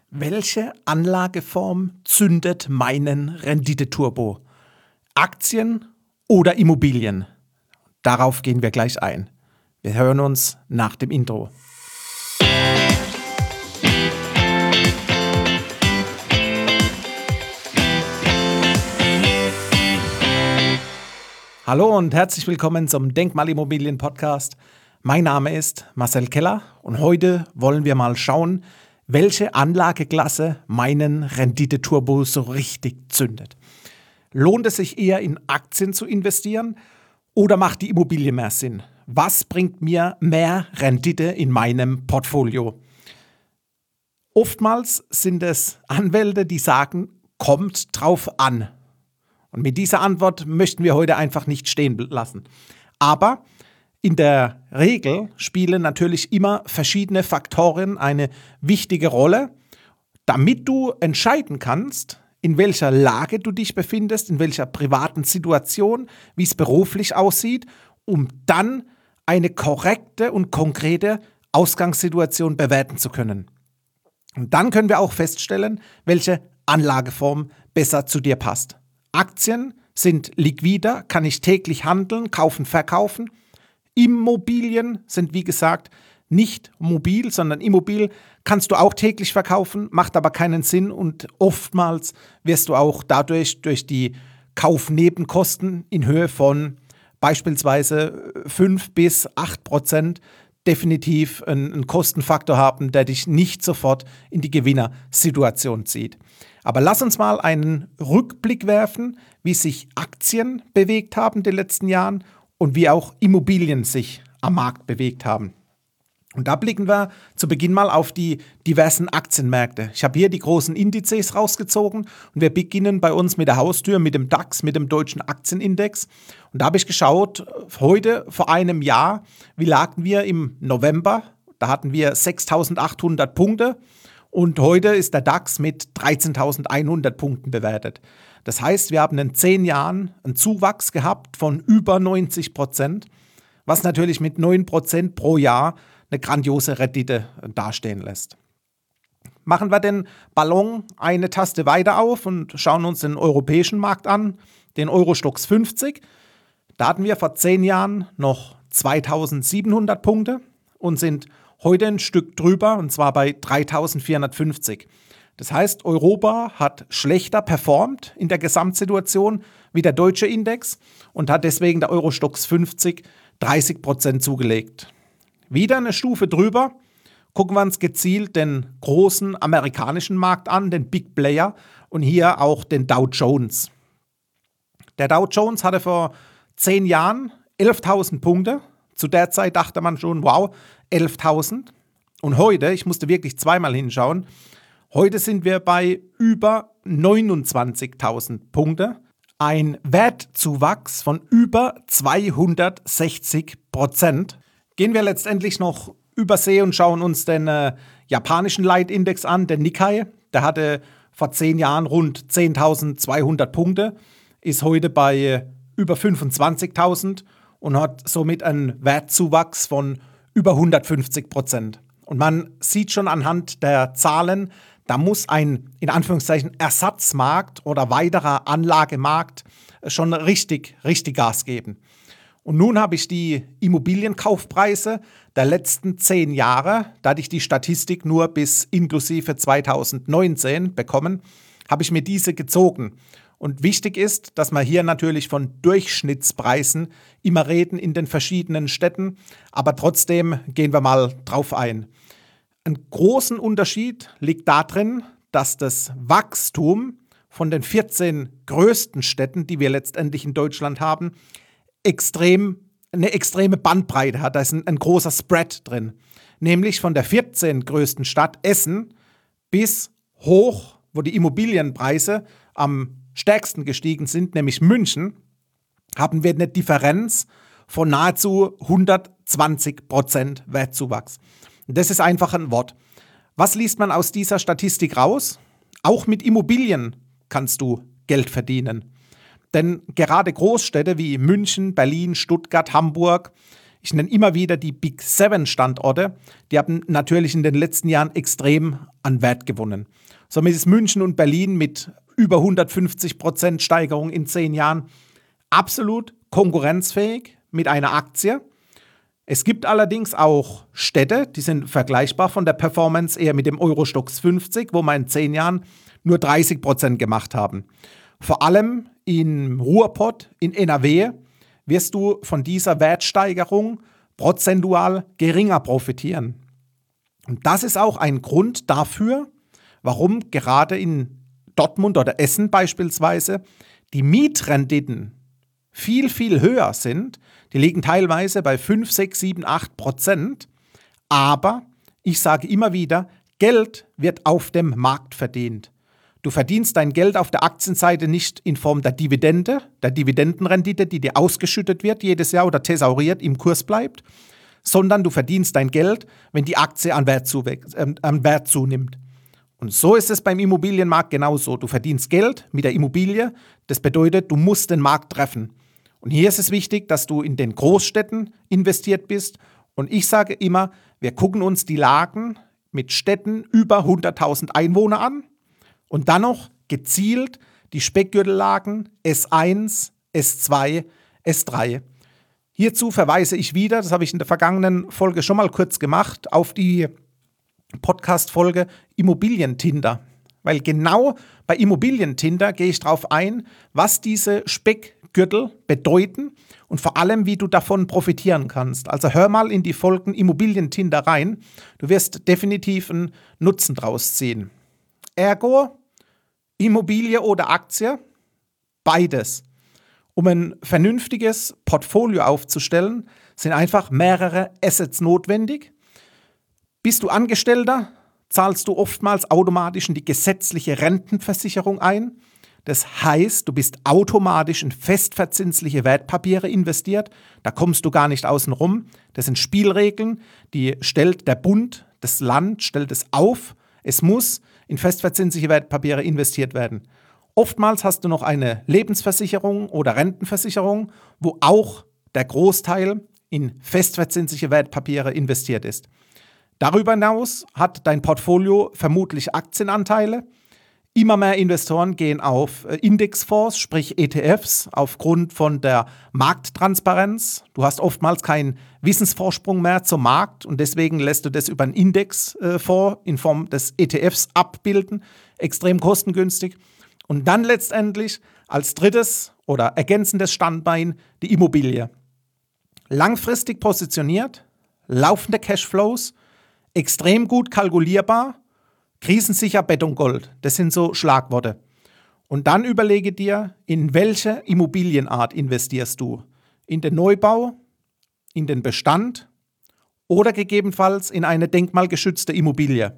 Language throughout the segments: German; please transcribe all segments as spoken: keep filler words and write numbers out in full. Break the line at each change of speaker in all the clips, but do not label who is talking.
Welche Anlageform zündet meinen Renditeturbo? Aktien oder Immobilien? Darauf gehen wir gleich ein. Wir hören uns nach dem Intro. Hallo und herzlich willkommen zum Denkmalimmobilien-Podcast. Mein Name ist Marcel Keller und heute wollen wir mal schauen, welche Anlageklasse meinen Renditeturbo so richtig zündet. Lohnt es sich eher in Aktien zu investieren oder macht die Immobilie mehr Sinn? Was bringt mir mehr Rendite in meinem Portfolio? Oftmals sind es Anwälte, die sagen, kommt drauf an. Und mit dieser Antwort möchten wir heute einfach nicht stehen lassen. Aber in der Regel spielen natürlich immer verschiedene Faktoren eine wichtige Rolle, damit du entscheiden kannst, in welcher Lage du dich befindest, in welcher privaten Situation, wie es beruflich aussieht, um dann eine korrekte und konkrete Ausgangssituation bewerten zu können. Und dann können wir auch feststellen, welche Anlageform besser zu dir passt. Aktien sind liquider, kann ich täglich handeln, kaufen, verkaufen. Immobilien sind, wie gesagt, nicht mobil, sondern immobil kannst du auch täglich verkaufen, macht aber keinen Sinn und oftmals wirst du auch dadurch durch die Kaufnebenkosten in Höhe von beispielsweise fünf bis acht Prozent definitiv einen, einen Kostenfaktor haben, der dich nicht sofort in die Gewinnersituation zieht. Aber lass uns mal einen Rückblick werfen, wie sich Aktien bewegt haben in den letzten Jahren und wie auch Immobilien sich am Markt bewegt haben. Und da blicken wir zu Beginn mal auf die diversen Aktienmärkte. Ich habe hier die großen Indizes rausgezogen und wir beginnen bei uns mit der Haustür, mit dem DAX, mit dem deutschen Aktienindex. Und da habe ich geschaut, heute vor einem Jahr, wie lagen wir im November? Da hatten wir sechstausendachthundert Punkte und heute ist der DAX mit dreizehntausendeinhundert Punkten bewertet. Das heißt, wir haben in zehn Jahren einen Zuwachs gehabt von über neunzig Prozent, was natürlich mit neun Prozent pro Jahr eine grandiose Rendite dastehen lässt. Machen wir den Ballon eine Taste weiter auf und schauen uns den europäischen Markt an, den Euro Stoxx fünfzig. Da hatten wir vor zehn Jahren noch zweitausendsiebenhundert Punkte und sind heute ein Stück drüber, und zwar bei dreitausendvierhundertfünfzig. Das heißt, Europa hat schlechter performt in der Gesamtsituation wie der deutsche Index und hat deswegen der Euro Stoxx fünfzig dreißig Prozent zugelegt. Wieder eine Stufe drüber, gucken wir uns gezielt den großen amerikanischen Markt an, den Big Player und hier auch den Dow Jones. Der Dow Jones hatte vor zehn Jahren elftausend Punkte. Zu der Zeit dachte man schon, wow, elftausend. Und heute, ich musste wirklich zweimal hinschauen, heute sind wir bei über neunundzwanzigtausend Punkte. Ein Wertzuwachs von über zweihundertsechzig Prozent. Gehen wir letztendlich noch übersee und schauen uns den äh, japanischen Leitindex an, den Nikkei. Der hatte vor zehn Jahren rund zehntausendzweihundert Punkte, ist heute bei äh, über fünfundzwanzigtausend und hat somit einen Wertzuwachs von über hundertfünfzig Prozent. Und man sieht schon anhand der Zahlen, da muss ein, in Anführungszeichen, Ersatzmarkt oder weiterer Anlagemarkt schon richtig, richtig Gas geben. Und nun habe ich die Immobilienkaufpreise der letzten zehn Jahre, da hatte ich die Statistik nur bis inklusive zweitausendneunzehn bekommen, habe ich mir diese gezogen. Und wichtig ist, dass wir hier natürlich von Durchschnittspreisen immer reden in den verschiedenen Städten, aber trotzdem gehen wir mal drauf ein. Ein großen Unterschied liegt darin, dass das Wachstum von den vierzehn größten Städten, die wir letztendlich in Deutschland haben, extrem, eine extreme Bandbreite hat. Da ist ein, ein großer Spread drin. Nämlich von der vierzehn größten Stadt Essen bis hoch, wo die Immobilienpreise am stärksten gestiegen sind, nämlich München, haben wir eine Differenz von nahezu hundertzwanzig Prozent Wertzuwachs. Und das ist einfach ein Wort. Was liest man aus dieser Statistik raus? Auch mit Immobilien kannst du Geld verdienen. Denn gerade Großstädte wie München, Berlin, Stuttgart, Hamburg, Ich nenne immer wieder die Big Seven Standorte. Die haben natürlich in den letzten Jahren extrem an Wert gewonnen. Somit ist München und Berlin mit über hundertfünfzig Prozent Steigerung in zehn Jahren absolut konkurrenzfähig mit einer Aktie. Es gibt allerdings auch Städte, die sind vergleichbar von der Performance eher mit dem Euro-Stoxx fünfzig, wo wir in zehn Jahren nur dreißig Prozent gemacht haben. Vor allem im Ruhrpott, in N R W, wirst du von dieser Wertsteigerung prozentual geringer profitieren. Und das ist auch ein Grund dafür, warum gerade in Dortmund oder Essen beispielsweise die Mietrenditen viel, viel höher sind. Die liegen teilweise bei fünf, sechs, sieben, acht Prozent. Aber ich sage immer wieder, Geld wird auf dem Markt verdient. Du verdienst dein Geld auf der Aktienseite nicht in Form der Dividende, der Dividendenrendite, die dir ausgeschüttet wird jedes Jahr oder thesauriert im Kurs bleibt, sondern du verdienst dein Geld, wenn die Aktie an Wert, zuwächst, äh, an Wert zunimmt. Und so ist es beim Immobilienmarkt genauso. Du verdienst Geld mit der Immobilie. Das bedeutet, du musst den Markt treffen. Und hier ist es wichtig, dass du in den Großstädten investiert bist. Und ich sage immer, wir gucken uns die Lagen mit Städten über hunderttausend Einwohner an und dann noch gezielt die Speckgürtellagen S eins, S zwei, S drei. Hierzu verweise ich wieder, das habe ich in der vergangenen Folge schon mal kurz gemacht, auf die Podcast-Folge Immobilientinder. Weil genau bei Immobilientinder gehe ich darauf ein, was diese Speckgürtel bedeuten und vor allem, wie du davon profitieren kannst. Also hör mal in die Folgen Immobilientinder rein. Du wirst definitiv einen Nutzen draus ziehen. Ergo, Immobilie oder Aktie, beides. Um ein vernünftiges Portfolio aufzustellen, sind einfach mehrere Assets notwendig. Bist du Angestellter, zahlst du oftmals automatisch in die gesetzliche Rentenversicherung ein. Das heißt, du bist automatisch in festverzinsliche Wertpapiere investiert. Da kommst du gar nicht außen rum. Das sind Spielregeln, die stellt der Bund, das Land stellt es auf. Es muss in festverzinsliche Wertpapiere investiert werden. Oftmals hast du noch eine Lebensversicherung oder Rentenversicherung, wo auch der Großteil in festverzinsliche Wertpapiere investiert ist. Darüber hinaus hat dein Portfolio vermutlich Aktienanteile. Immer mehr Investoren gehen auf Indexfonds, sprich E T Fs, aufgrund von der Markttransparenz. Du hast oftmals keinen Wissensvorsprung mehr zum Markt und deswegen lässt du das über einen Indexfonds in Form des E T Fs abbilden, extrem kostengünstig. Und dann letztendlich als drittes oder ergänzendes Standbein die Immobilie. Langfristig positioniert, laufende Cashflows, extrem gut kalkulierbar, krisensicher Betongold. Das sind so Schlagworte. Und dann überlege dir, in welche Immobilienart investierst du? In den Neubau, in den Bestand oder gegebenenfalls in eine denkmalgeschützte Immobilie.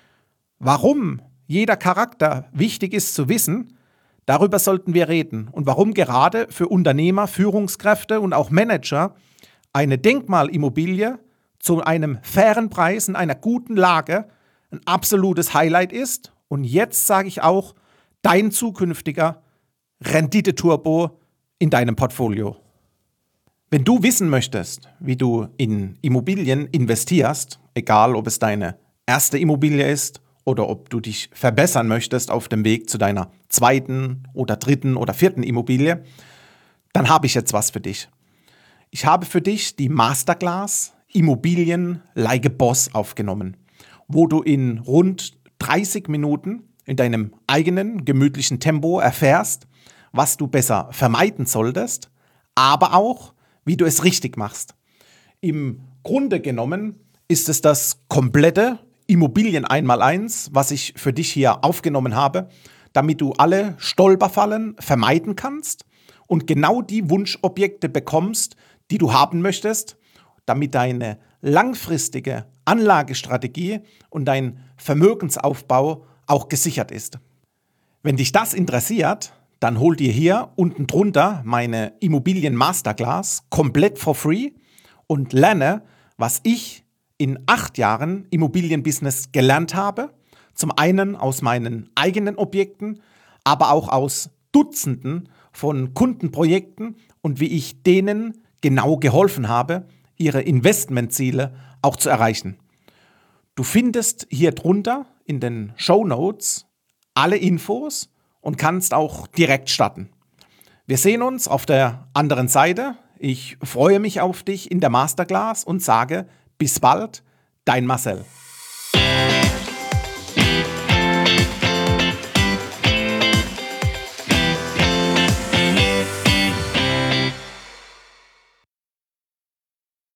Warum jeder Charakter wichtig ist zu wissen, darüber sollten wir reden. Und warum gerade für Unternehmer, Führungskräfte und auch Manager eine Denkmalimmobilie zu einem fairen Preis in einer guten Lage ein absolutes Highlight ist. Und jetzt sage ich auch, dein zukünftiger Rendite-Turbo in deinem Portfolio. Wenn du wissen möchtest, wie du in Immobilien investierst, egal ob es deine erste Immobilie ist oder ob du dich verbessern möchtest auf dem Weg zu deiner zweiten oder dritten oder vierten Immobilie, dann habe ich jetzt was für dich. Ich habe für dich die Masterclass Immobilien like a Boss aufgenommen, wo du in rund dreißig Minuten in deinem eigenen gemütlichen Tempo erfährst, was du besser vermeiden solltest, aber auch, wie du es richtig machst. Im Grunde genommen ist es das komplette Immobilien Einmaleins, was ich für dich hier aufgenommen habe, damit du alle Stolperfallen vermeiden kannst und genau die Wunschobjekte bekommst, die du haben möchtest, damit deine langfristige Anlagestrategie und dein Vermögensaufbau auch gesichert ist. Wenn dich das interessiert, dann hol dir hier unten drunter meine Immobilien Masterclass komplett for free und lerne, was ich in acht Jahren Immobilienbusiness gelernt habe. Zum einen aus meinen eigenen Objekten, aber auch aus Dutzenden von Kundenprojekten und wie ich denen genau geholfen habe, ihre Investmentziele auch zu erreichen. Du findest hier drunter in den Shownotes alle Infos und kannst auch direkt starten. Wir sehen uns auf der anderen Seite. Ich freue mich auf dich in der Masterclass und sage bis bald, dein Marcel.